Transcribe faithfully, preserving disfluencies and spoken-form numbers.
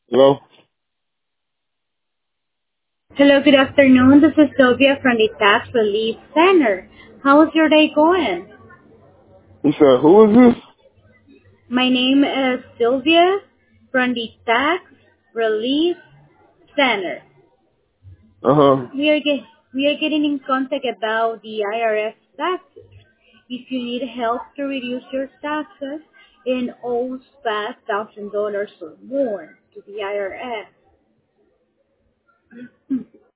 Hello? Hello, good afternoon. This is Sylvia from the Tax Relief Center. How's your day going? You said, who is this? My name is Sylvia from the Tax Relief Center. Uh-huh. We are, get, we are getting in contact about the I R S taxes. If you need help to reduce your taxes and owes five thousand dollars or more to the I R S,